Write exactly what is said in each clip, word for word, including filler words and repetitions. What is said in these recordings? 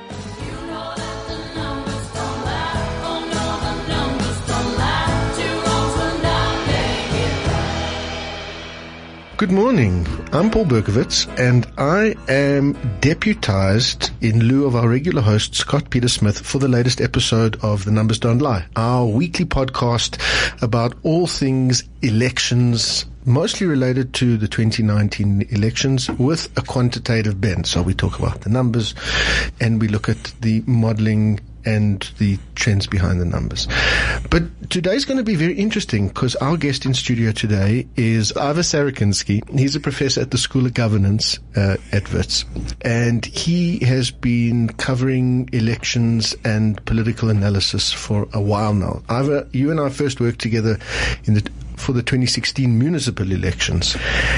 Good morning. I'm Paul Berkowitz, and I am deputized in lieu of our regular host, Scott Peter Smith, for the latest episode of The Numbers Don't Lie, our weekly podcast about all things elections, mostly related to the twenty nineteen elections with a quantitative bent. So we talk about the numbers and we look at the modeling and the trends behind the numbers. But today's going to be very interesting because our guest in studio today is Ivar Sarakinsky. He's a professor at the School of Governance uh, at Wits, and he has been covering elections and political analysis for a while now. Ivar, you and I first worked together in the for the twenty sixteen municipal elections.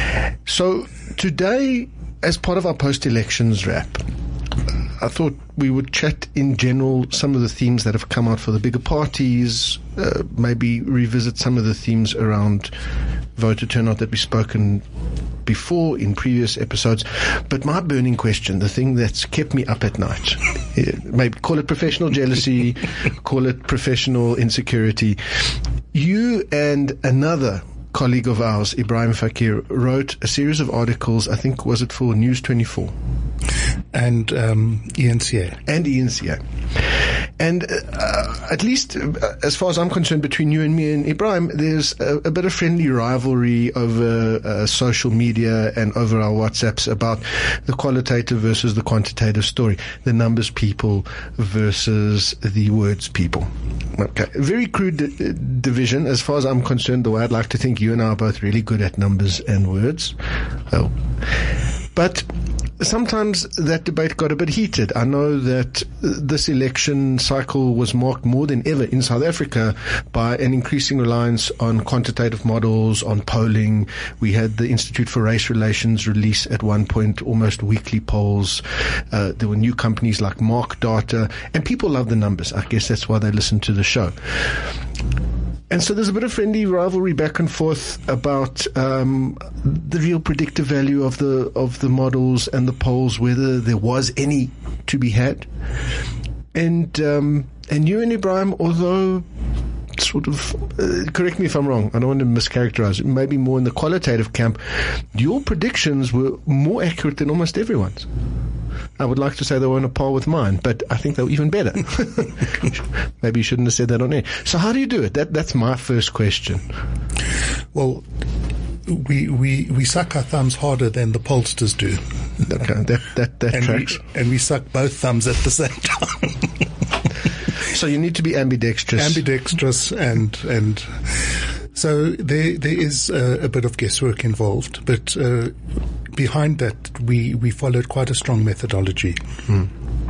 So today, as part of our post-elections wrap, I thought we would chat in general some of the themes that have come out for the bigger parties, uh, maybe revisit some of the themes around voter turnout that we've spoken before in previous episodes. But my burning question, the thing that's kept me up at night, maybe call it professional jealousy, call it professional insecurity. You and another colleague of ours, Ibrahim Fakir, wrote a series of articles, I think, was it for News twenty-four? And um, E N C A. And E N C A. And uh, at least, uh, as far as I'm concerned, between you and me and Ibrahim, there's a, a bit of friendly rivalry over uh, social media and over our WhatsApps about the qualitative versus the quantitative story, the numbers people versus the words people. Okay, very crude d- division as far as I'm concerned, though I'd like to think you and I are both really good at numbers and words. Oh. But sometimes that debate got a bit heated. I know that this election cycle was marked more than ever in South Africa by an increasing reliance on quantitative models, on polling. We had the Institute for Race Relations release at one point almost weekly polls. Uh, there were new companies like Mark Data, and people love the numbers. I guess that's why they listen to the show. And so there's a bit of friendly rivalry back and forth about um, the real predictive value of the of the models and the polls, whether there was any to be had. And um, and you and Ibrahim, although sort of, uh, correct me if I'm wrong, I don't want to mischaracterize it, maybe more in the qualitative camp, your predictions were more accurate than almost everyone's. I would like to say they were on a par with mine, but I think they were even better. Maybe you shouldn't have said that on air. So how do you do it? That That's my first question. Well, we we we suck our thumbs harder than the pollsters do. Okay, that that, that and tracks. We, and we suck both thumbs at the same time. So you need to be ambidextrous. Ambidextrous and and so there there is a, a bit of guesswork involved, but uh, behind that we we followed quite a strong methodology. Hmm.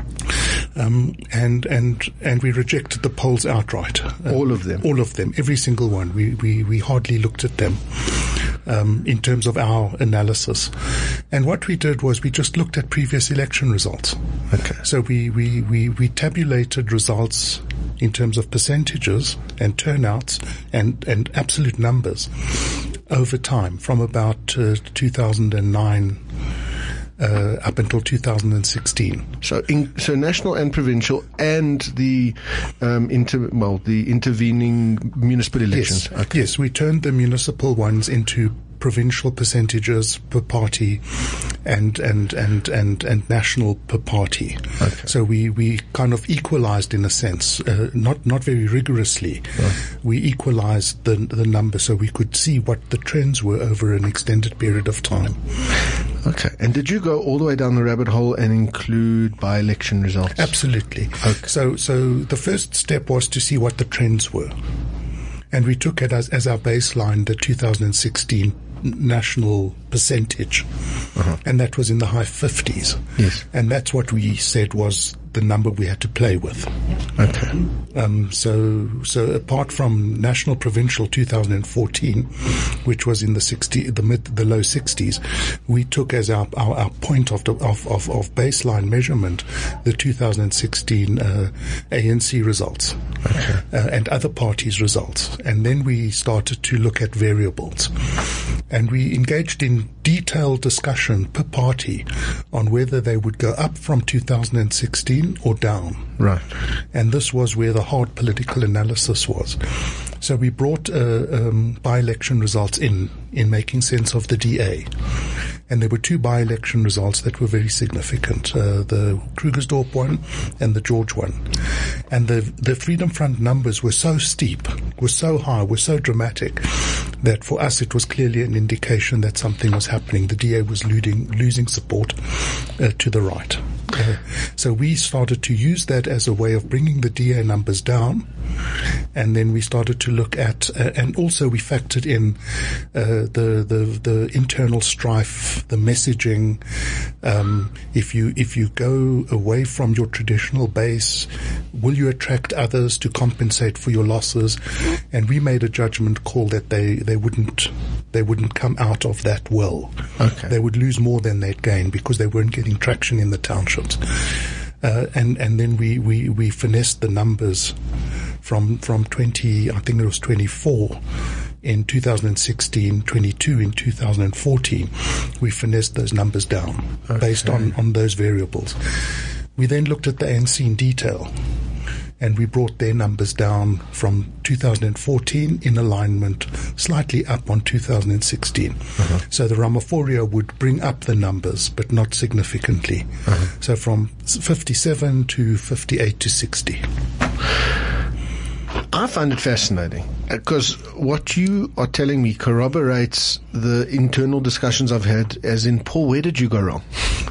Um, and and and we rejected the polls outright. Uh, all of them. All of them. Every single one. We we we hardly looked at them. Um, in terms of our analysis. And what we did was we just looked at previous election results. Okay. So we, we, we, we tabulated results in terms of percentages and turnouts and, and absolute numbers over time from about uh, two thousand nine Uh, up until two thousand sixteen. So, in, so national and provincial, and the um, inter, well, the intervening municipal elections. Yes, okay. Yes, we turned the municipal ones into provincial percentages per party, and and and and and national per party. Okay. So we we kind of equalized in a sense, uh, not not very rigorously. Right. We equalized the the number so we could see what the trends were over an extended period of time. Okay. And did you go all the way down the rabbit hole and include by-election results? Absolutely. Okay. So, so the first step was to see what the trends were. And we took it as, as our baseline, the two thousand sixteen national percentage. Uh-huh. And that was in the high fifties. Yes. And that's what we said was the number we had to play with. Okay. Um, so, so apart from national provincial two thousand fourteen, which was in the sixty, the mid, the low sixties, we took as our our, our point of, the, of of of baseline measurement the two thousand sixteen uh, A N C results, okay. uh, and other parties' results, and then we started to look at variables, and we engaged in detailed discussion per party on whether they would go up from two thousand sixteen or down. Right. And this was where the hard political analysis was. So we brought uh, um, by-election results in, in making sense of the D A. And there were two by-election results that were very significant, uh, the Krugersdorp one and the George one. And the the Freedom Front numbers were so steep, were so high, were so dramatic, that for us it was clearly an indication that something was happening. The D A was losing, losing support uh, to the right. Uh, so we started to use that as a way of bringing the D A numbers down, and then we started to look at, uh, and also we factored in uh, the, the the internal strife, the messaging. Um, if you if you go away from your traditional base, will you attract others to compensate for your losses? And we made a judgment call that they, they wouldn't they wouldn't come out of that well. Okay. They would lose more than they'd gain because they weren't getting traction in the townships. Uh, and, and then we, we, we finessed the numbers from, from twenty, I think it was twenty-four in two thousand sixteen, twenty-two in two thousand fourteen. We finessed those numbers down okay. based on, on those variables. We then looked at the A N C in detail, and we brought their numbers down from two thousand fourteen in alignment, slightly up on two thousand sixteen. Uh-huh. So the Ramaphoria would bring up the numbers, but not significantly. Uh-huh. So from fifty-seven to fifty-eight to sixty. I find it fascinating because what you are telling me corroborates the internal discussions I've had, as in, Paul, where did you go wrong?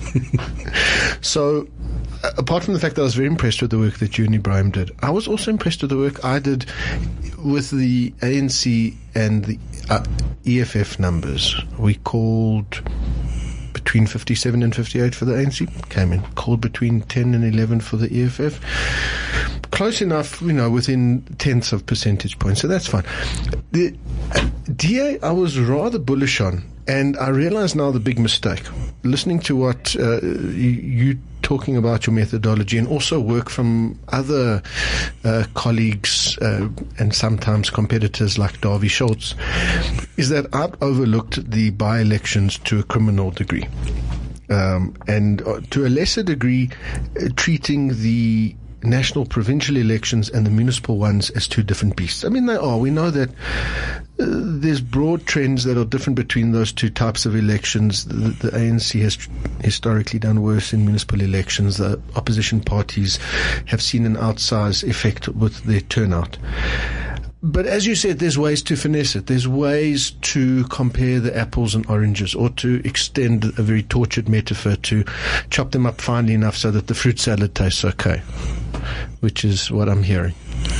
So, uh, apart from the fact that I was very impressed with the work that you and Ibrahim did, I was also impressed with the work I did with the A N C and the uh, E F F numbers. We called between fifty-seven and fifty-eight for the A N C, came in. Called between ten and eleven for the E F F. Close enough, you know, within tenths of percentage points, so that's fine. The uh, D A, I was rather bullish on, and I realize now the big mistake. Listening to what uh, you, you talking about your methodology, and also work from other uh, colleagues uh, and sometimes competitors like Davy Schultz, is that I've overlooked the by-elections to a criminal degree. Um, and uh, to a lesser degree, uh, treating the national provincial elections and the municipal ones as two different beasts. I mean, they are. We know that uh, there's broad trends that are different between those two types of elections. The, the A N C has tr- historically done worse in municipal elections. The opposition parties have seen an outsized effect with their turnout. But as you said, there's ways to finesse it. There's ways to compare the apples and oranges, or to extend a very tortured metaphor to chop them up finely enough so that the fruit salad tastes okay, which is what I'm hearing.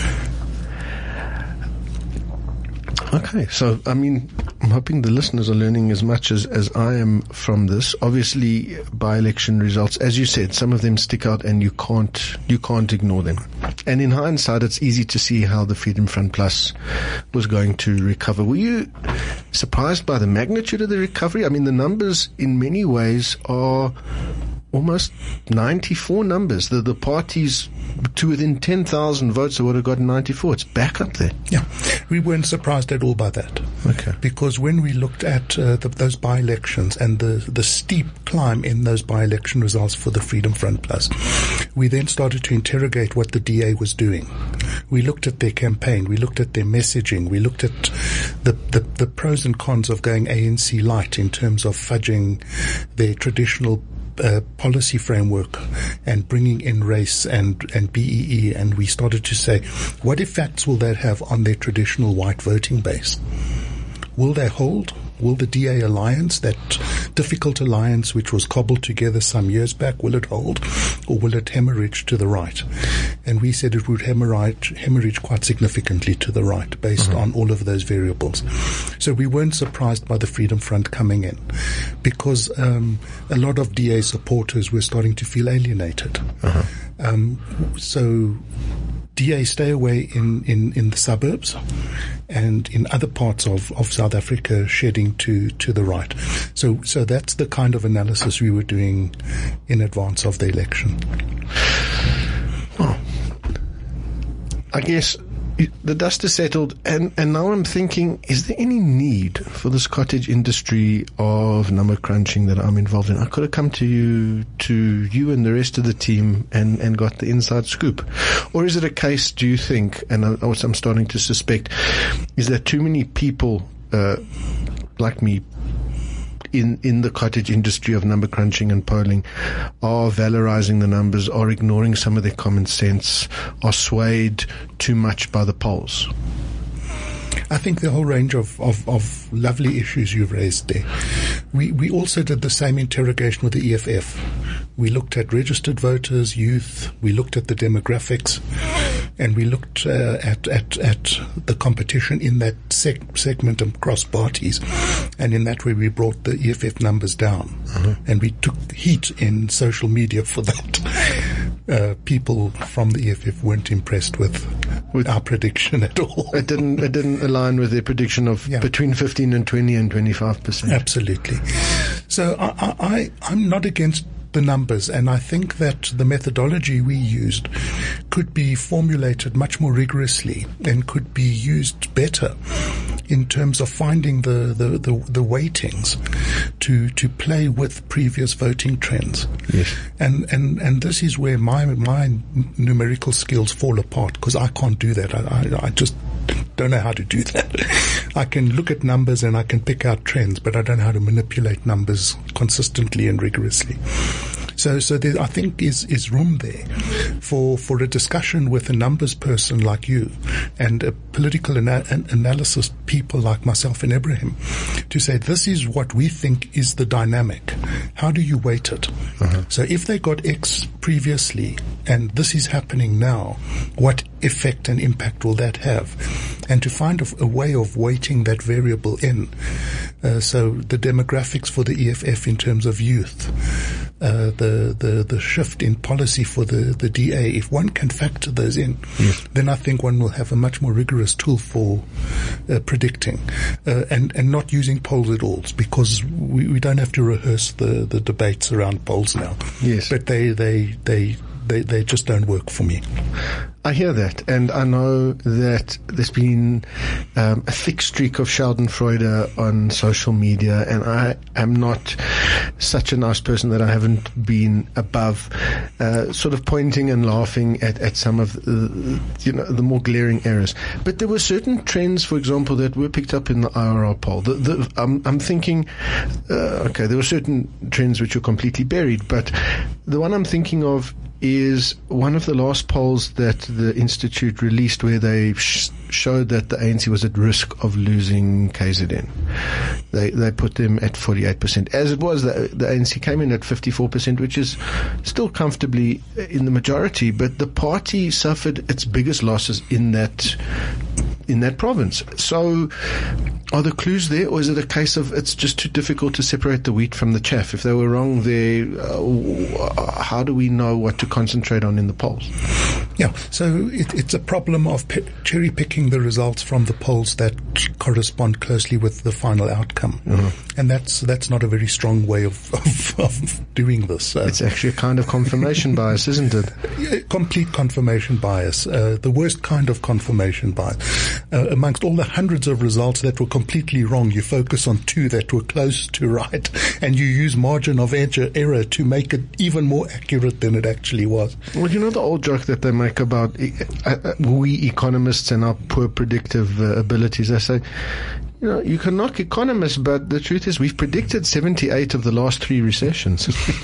Okay, so, I mean, I'm hoping the listeners are learning as much as, as I am from this. Obviously, by-election results, as you said, some of them stick out and you can't, you can't ignore them. And in hindsight, it's easy to see how the Freedom Front Plus was going to recover. Were you surprised by the magnitude of the recovery? I mean, the numbers in many ways are almost ninety-four numbers. The, the parties to within ten thousand votes would have gotten ninety-four. It's back up there. Yeah. We weren't surprised at all by that. Okay. Because when we looked at uh, the, those by-elections and the, the steep climb in those by-election results for the Freedom Front Plus, we then started to interrogate what the D A was doing. We looked at their campaign. We looked at their messaging. We looked at the, the, the pros and cons of going A N C light in terms of fudging their traditional Uh, policy framework and bringing in race and, and B E E, and we started to say, what effects will that have on their traditional white voting base? Will they hold? Will the D A alliance, that difficult alliance which was cobbled together some years back, will it hold, or will it hemorrhage to the right? And we said it would hemorrhage, hemorrhage quite significantly to the right based mm-hmm. on all of those variables. So we weren't surprised by the Freedom Front coming in, because um, a lot of D A supporters were starting to feel alienated. Uh-huh. Um, so D A, stay away in, in, in the suburbs, and in other parts of, of South Africa, shedding to, to the right. So, so that's the kind of analysis we were doing in advance of the election. Oh. I guess the dust is settled, and, and now I'm thinking, is there any need for this cottage industry of number crunching that I'm involved in? I could have come to you, to you and the rest of the team and, and got the inside scoop. Or is it a case, do you think, and I, what I'm starting to suspect, is that too many people, uh, like me, in, in the cottage industry of number crunching and polling are valorizing the numbers, are ignoring some of their common sense, are swayed too much by the polls? I think the whole range of, of, of lovely issues you've raised there. We, we also did the same interrogation with the E F F. We looked at registered voters, youth, we looked at the demographics, and we looked uh, at, at, at the competition in that seg- segment across parties. And in that way, we brought the E F F numbers down. Uh-huh. And we took heat in social media for that. Uh, people from the E F F weren't impressed with, with our prediction at all. It didn't, it didn't align with their prediction of yeah. between fifteen and twenty and twenty-five percent. Absolutely. So I, I, I'm not against the numbers, and I think that the methodology we used could be formulated much more rigorously and could be used better in terms of finding the, the, the, the weightings to to play with previous voting trends. Yes. And and and this is where my my numerical skills fall apart, because I can't do that. I, I, I just don't know how to do that. I can look at numbers and I can pick out trends, but I don't know how to manipulate numbers consistently and rigorously. So, so there, I think is, is room there for, for a discussion with a numbers person like you and a political ana- analysis people like myself and Ibrahim to say, this is what we think is the dynamic. How do you weight it? Uh-huh. So if they got X previously and this is happening now, what effect and impact will that have? And to find a, a way of weighting that variable in. Uh, so the demographics for the E F F in terms of youth, uh, the, the, the shift in policy for the, the D A, if one can factor those in, yes. then I think one will have a much more rigorous tool for uh, predicting, uh, and, and not using polls at all, because we, we don't have to rehearse the, the debates around polls now. Yes. But they, they, they, They, they just don't work for me. I hear that, and I know that there's been um, a thick streak of Schadenfreude on social media, and I am not such a nice person that I haven't been above uh, sort of pointing and laughing at, at some of the, you know, the more glaring errors. But there were certain trends, for example, that were picked up in the I R R poll. The, the, I'm, I'm thinking, uh, okay, there were certain trends which were completely buried, but the one I'm thinking of is one of the last polls that the Institute released, where they sh- showed that the A N C was at risk of losing K Z N. They they put them at forty-eight percent. As it was, the, the A N C came in at fifty-four percent, which is still comfortably in the majority, but the party suffered its biggest losses in that in that province. So are the clues there, or is it a case of it's just too difficult to separate the wheat from the chaff? If they were wrong there, uh, how do we know what to concentrate on in the polls? Yeah, so it, it's a problem of pe- cherry picking the results from the polls that correspond closely with the final outcome, mm-hmm. and that's that's not a very strong way of, of, of doing this. Uh, it's actually a kind of confirmation bias, isn't it? Complete confirmation bias, uh, the worst kind of confirmation bias. Uh, amongst all the hundreds of results that were completely wrong, you focus on two that were close to right, and you use margin of error to make it even more accurate than it actually was. Well, you know the old joke that they make about uh, uh, we economists and our poor predictive uh, abilities. They say, you know, you can knock economists, but the truth is we've predicted seventy-eight of the last three recessions.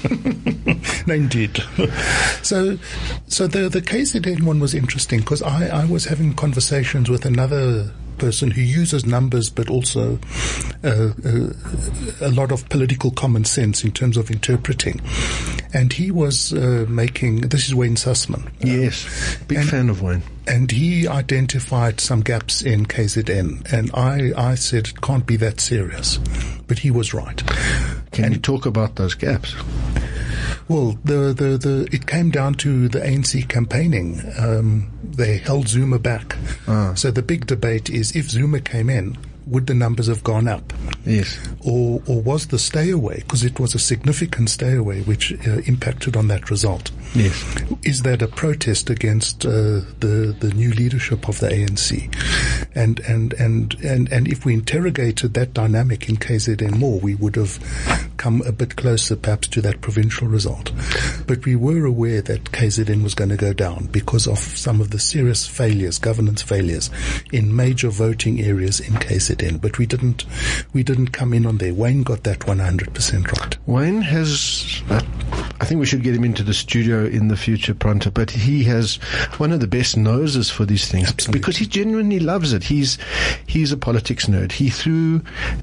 Indeed. So, so the the K Z N one was interesting because I, I was having conversations with another person who uses numbers, but also uh, uh, a lot of political common sense in terms of interpreting. And he was uh, making, this is Wayne Sussman. Yes, big and, fan of Wayne. And he identified some gaps in K Z N. And I, I said it can't be that serious. But he was right. Can and you talk about those gaps? Well, the, the, the, it came down to the A N C campaigning. Um, they held Zuma back. Ah. So the big debate is, if Zuma came in, would the numbers have gone up? Yes. Or, or was the stay away, because it was a significant stay away which uh, impacted on that result. Yes. Is that a protest against uh, the the new leadership of the A N C? And and and and and if we interrogated that dynamic in K Z N more, we would have come a bit closer, perhaps, to that provincial result. But we were aware that K Z N was going to go down because of some of the serious failures, governance failures, in major voting areas in K Z N. But we didn't we didn't come in on there. Wayne got that one hundred percent right. Wayne has, uh, I think we should get him into the studio in the future, Pronto, but he has one of the best noses for these things. Absolutely. Because he genuinely loves it. He's he's a politics nerd. He threw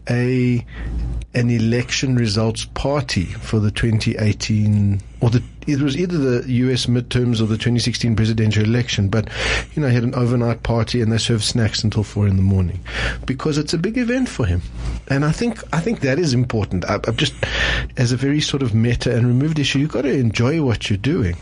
a an election results party for the twenty eighteen, or the it was either the U S midterms or the twenty sixteen presidential election, but, you know, he had an overnight party and they served snacks until four in the morning because it's a big event for him. And I think, I think that is important. I, I've just, as a very sort of meta and removed issue, you've got to enjoy what you're doing,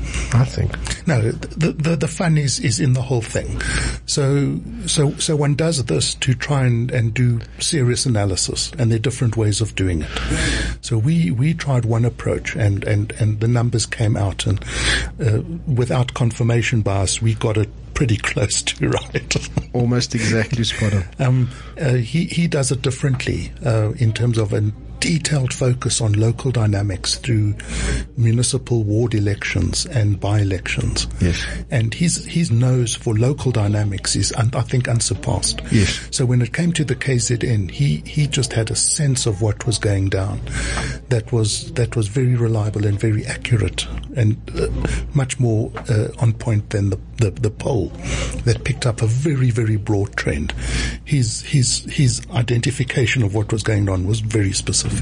I think. No, the, the, the fun is, is in the whole thing. So, so, so one does this to try and, and do serious analysis, and there are different ways of doing it. So we, we tried one approach, and, and, and the numbers came out, and uh, without confirmation bias, we got it pretty close to right. Almost exactly spot on. Um, uh, he, he does it differently uh, in terms of an detailed focus on local dynamics through municipal ward elections and by-elections. Yes. And his his nose for local dynamics is, un, I think, unsurpassed. Yes. So when it came to the K Z N, he, he just had a sense of what was going down that was that was very reliable and very accurate, and uh, much more uh, on point than the, the, the poll that picked up a very, very broad trend. His his his identification of what was going on was very specific.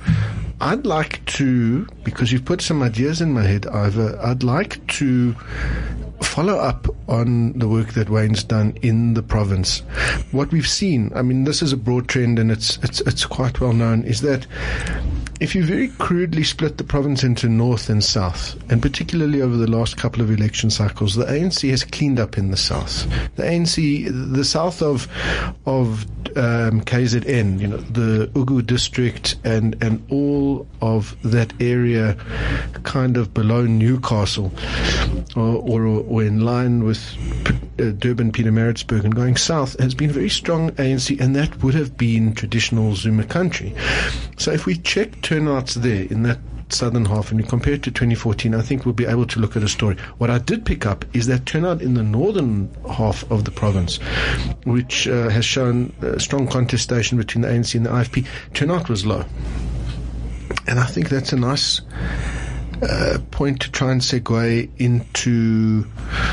I'd like to, because you've put some ideas in my head, Ivor, I'd like to follow up on the work that Wayne's done in the province. What we've seen, I mean, this is a broad trend and it's it's it's quite well known, is that if you very crudely split the province into north and south, and particularly over the last couple of election cycles, the A N C has cleaned up in the south. The A N C, the south of of um, K Z N, you know, the Ugu district and and all of that area, kind of below Newcastle, or or, or in line with uh, Durban, Pietermaritzburg, and going south, has been very strong A N C, and that would have been traditional Zuma country. So if we check turnouts there in that southern half and we compare it to twenty fourteen, I think we'll be able to look at a story. What I did pick up is that turnout in the northern half of the province, which uh, has shown uh, strong contestation between the A N C and the I F P, turnout was low. And I think that's a nice uh, point to try and segue into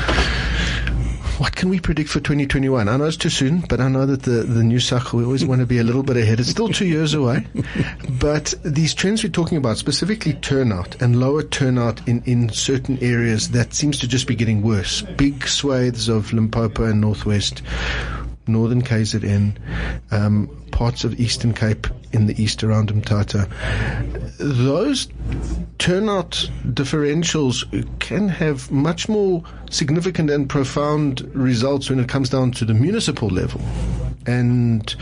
what can we predict for twenty twenty-one? I know it's too soon, but I know that the, the new cycle, we always want to be a little bit ahead. It's still two years away. But these trends we're talking about, specifically turnout and lower turnout in, in certain areas, that seems to just be getting worse. Big swathes of Limpopo and Northwest, Northern K Z N, um, parts of Eastern Cape in the east around Mthatha. Those turnout differentials can have much more significant and profound results when it comes down to the municipal level. And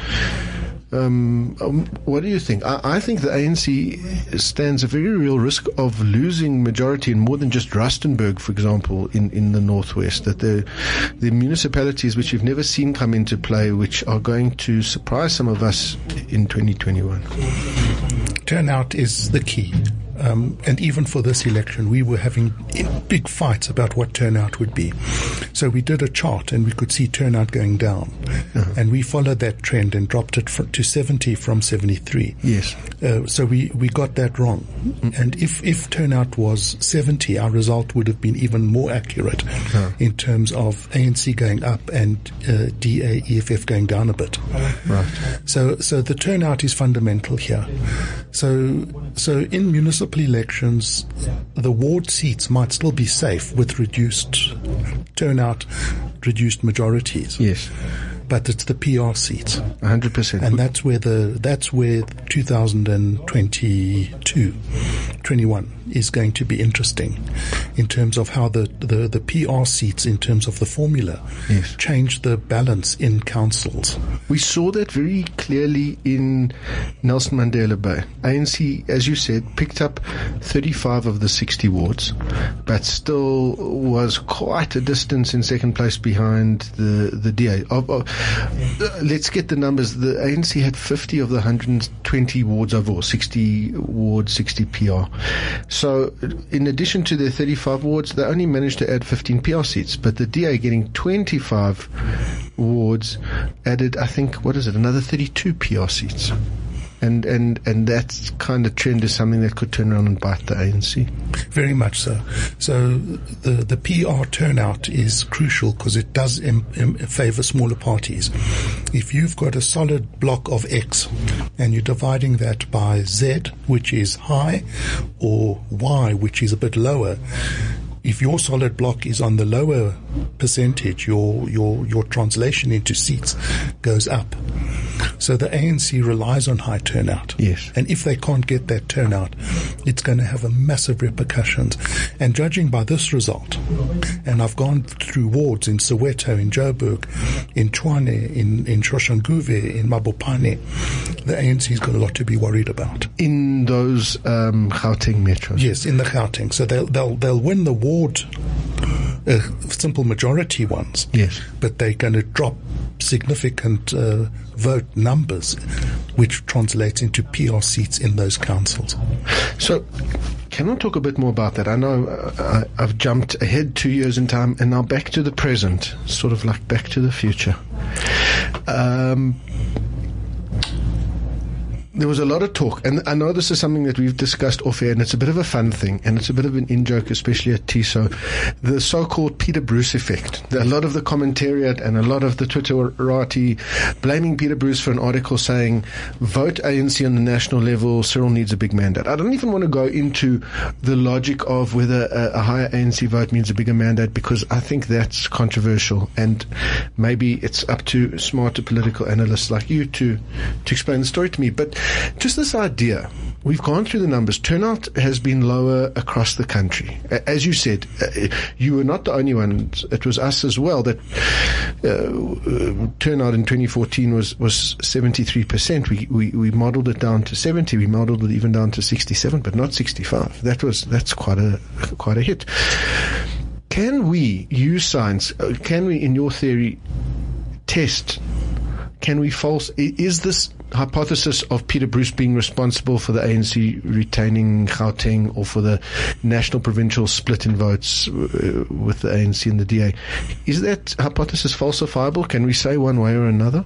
Um, um, what do you think? I, I think the A N C stands a very real risk of losing majority in more than just Rustenburg, for example, in, in the northwest. That the the municipalities which you've never seen come into play, which are going to surprise some of us in twenty twenty-one. Turnout is the key. Um, and even for this election, we were having big fights about what turnout would be. So we did a chart and we could see turnout going down. Uh-huh. And we followed that trend and dropped it fr- to seventy from seventy-three. Yes. Uh, so we, we got that wrong. Mm-hmm. And if, if turnout was seventy, our result would have been even more accurate uh-huh. in terms of A N C going up and uh, D A E F F going down a bit. Right. So so the turnout is fundamental here. So so in municipal elections, the ward seats might still be safe with reduced turnout, reduced majorities. Yes. But it's the P R seats. one hundred percent. And that's where the, that's where two thousand twenty-two twenty-one is going to be interesting in terms of how the, the, the P R seats, in terms of the formula, yes. change the balance in councils. We saw that very clearly in Nelson Mandela Bay. A N C, as you said, picked up thirty-five of the sixty wards, but still was quite a distance in second place behind the, the D A. Oh, oh, let's get the numbers. The A N C had fifty of the one hundred twenty wards overall, sixty wards, sixty P R. So in addition to their thirty-five wards, they only managed to add fifteen P R seats, but the D A getting twenty-five wards added, I think, what is it, another thirty-two P R seats. And, and, and that kind of trend is something that could turn around and bite the A N C. Very much so. So the, the P R turnout is crucial because it does im, im, favor smaller parties. If you've got a solid block of X and you're dividing that by Z, which is high, or Y, which is a bit lower, if your solid block is on the lower percentage, your, your, your translation into seats goes up. So the A N C relies on high turnout. Yes. And if they can't get that turnout, it's going to have a massive repercussions. And judging by this result, and I've gone through wards in Soweto, in Joburg, in Tshwane, in, in Soshanguve, in Mabopane, the A N C's got a lot to be worried about. In those um, Gauteng metros? Yes, in the Gauteng. So they'll, they'll, they'll win the ward, uh, simple majority ones. Yes. But they're going to drop significant uh, vote numbers, which translates into P R seats in those councils. So, can I talk a bit more about that? I know uh, I, I've jumped ahead two years in time and now back to the present, sort of like back to the future. Um, there was a lot of talk, and I know this is something that we've discussed off air, and it's a bit of a fun thing, and it's a bit of an in-joke, especially at T I S O, the so-called Peter Bruce effect. A lot of the commentariat and a lot of the Twitterati blaming Peter Bruce for an article saying, vote A N C on the national level, Cyril needs a big mandate. I don't even want to go into the logic of whether a, a higher A N C vote means a bigger mandate, because I think that's controversial, and maybe it's up to smarter political analysts like you to, to explain the story to me. But just this idea, we've gone through the numbers. Turnout has been lower across the country. As you said, you were not the only one. It was us as well that uh, turnout in twenty fourteen was, was seventy-three percent. We, we, we modeled it down to seventy. We modeled it even down to sixty-seven, but not sixty-five. That was, that's quite a, quite a hit. Can we use science? Can we, in your theory, test? Can we false? Is this hypothesis of Peter Bruce being responsible for the A N C retaining Gauteng or for the national provincial split in votes uh, with the A N C and the D A, is that hypothesis falsifiable? Can we say one way or another?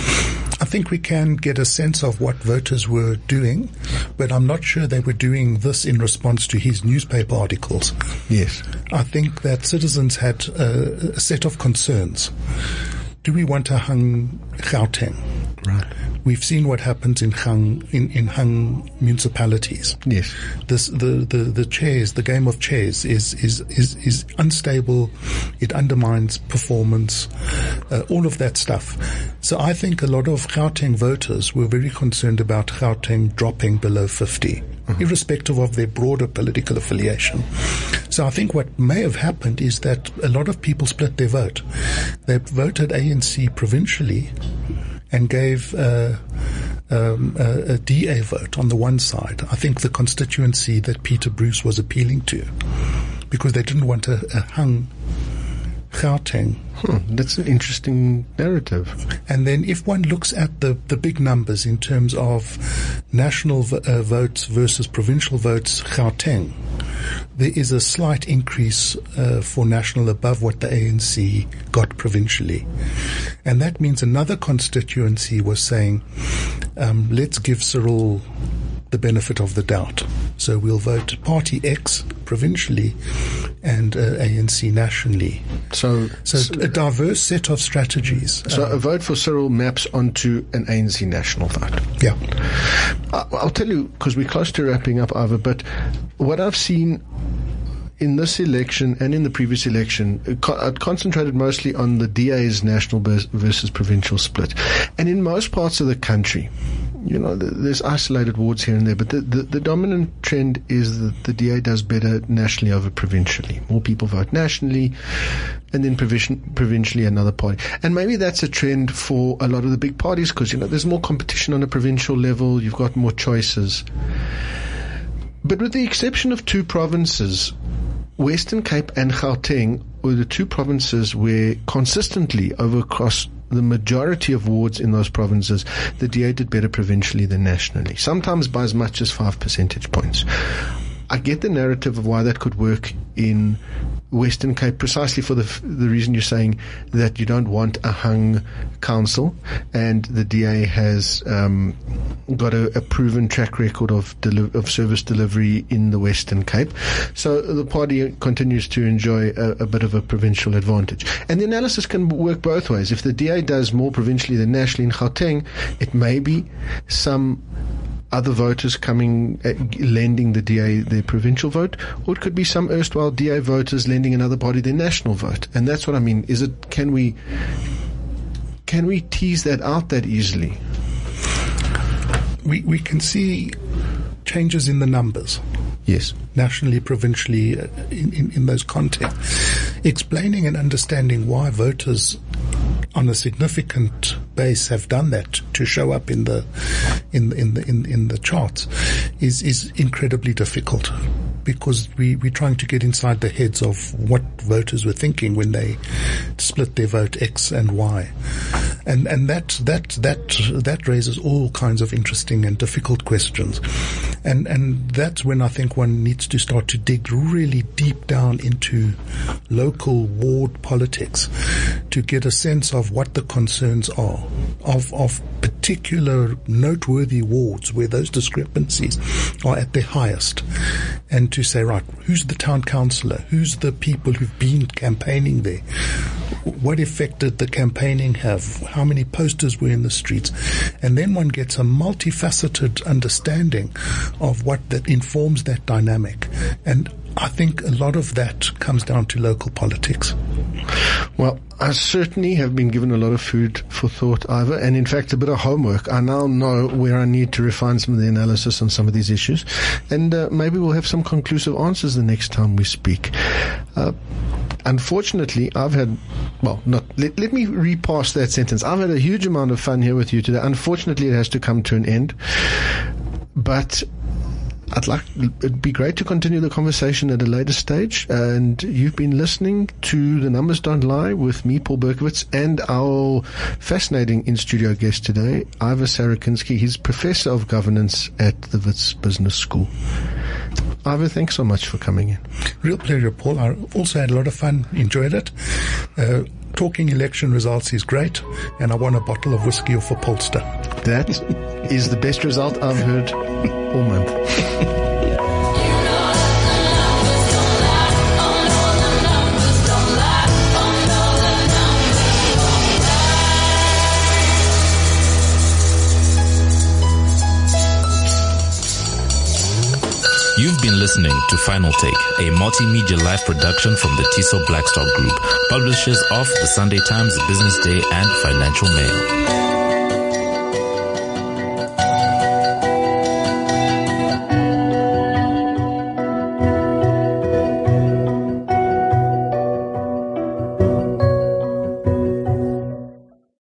I think we can get a sense of what voters were doing, but I'm not sure they were doing this in response to his newspaper articles. Yes. I think that citizens had a, a set of concerns. Do we want a hung Gauteng? Right. We've seen what happens in hung in, in hung municipalities. Yes. This the, the, the chairs, the game of chairs is is, is, is unstable. It undermines performance, uh, all of that stuff. So I think a lot of Gauteng voters were very concerned about Gauteng dropping below fifty. Mm-hmm. Irrespective of their broader political affiliation. So I think what may have happened is that a lot of people split their vote. They voted A N C provincially and gave uh, um, a, a D A vote on the one side. I think the constituency that Peter Bruce was appealing to, because they didn't want a, a hung Gauteng. Hmm, that's an interesting narrative. And then if one looks at the, the big numbers in terms of national v- uh, votes versus provincial votes, Gauteng, there is a slight increase uh, for national above what the A N C got provincially. And that means another constituency was saying, um, let's give Cyril the benefit of the doubt. So we'll vote Party X provincially and uh, A N C nationally. So, so a diverse set of strategies. So um, a vote for Cyril maps onto an A N C national vote. Yeah. I'll tell you, because we're close to wrapping up, Ivor, but what I've seen in this election and in the previous election, it concentrated mostly on the D A's national versus provincial split. And in most parts of the country, you know, there's isolated wards here and there, but the, the, the dominant trend is that the D A does better nationally over provincially. More people vote nationally, and then provision, provincially another party. And maybe that's a trend for a lot of the big parties, because, you know, there's more competition on a provincial level, you've got more choices. But with the exception of two provinces, Western Cape and Gauteng were the two provinces where consistently over across the majority of wards in those provinces, the D A did better provincially than nationally, sometimes by as much as five percentage points. I get the narrative of why that could work in Western Cape, precisely for the the reason you're saying, that you don't want a hung council, and the D A has um, got a, a proven track record of deli- of service delivery in the Western Cape. So the party continues to enjoy a, a bit of a provincial advantage. And the analysis can work both ways. If the D A does more provincially than nationally in Gauteng, it may be some other voters coming, uh, lending the D A their provincial vote, or it could be some erstwhile D A voters lending another party their national vote. And that's what I mean. Is it, can we, can we tease that out that easily? We, we can see changes in the numbers. Yes. Nationally, provincially, uh, in, in, in those contexts. Explaining and understanding why voters on a significant base have done that to show up in the in in the in, in the charts is is incredibly difficult, because we we're trying to get inside the heads of what voters were thinking when they split their vote X and Y, and and that that that that raises all kinds of interesting and difficult questions, and and that's when I think one needs to start to dig really deep down into local ward politics to get a sense of what the concerns are of of particular noteworthy wards where those discrepancies are at their highest, and to say, right, who's the town councillor, who's the people who've been campaigning there, what effect did the campaigning have, how many posters were in the streets, and then one gets a multifaceted understanding of what that informs that dynamic. And I think a lot of that comes down to local politics. Well, I certainly have been given a lot of food for thought, Ivor, and in fact a bit of homework. I now know where I need to refine some of the analysis on some of these issues, and uh, maybe we'll have some conclusive answers the next time we speak. Uh, Unfortunately, I've had, well, not, let, let me repass that sentence. I've had a huge amount of fun here with you today. Unfortunately, it has to come to an end. But I'd like, it'd be great to continue the conversation at a later stage. And you've been listening to The Numbers Don't Lie with me, Paul Berkowitz, and our fascinating in-studio guest today, Ivor Sarakinsky. He's Professor of Governance at the Wits Business School. Ivor, thanks so much for coming in. Real pleasure, Paul. I also had a lot of fun, enjoyed it. Uh, talking election results is great, and I won a bottle of whiskey off a pollster. That is the best result I've heard all month. You've been listening to Final Take, a multimedia live production from the Tiso Blackstock Group, publishers of the Sunday Times, Business Day, and Financial Mail.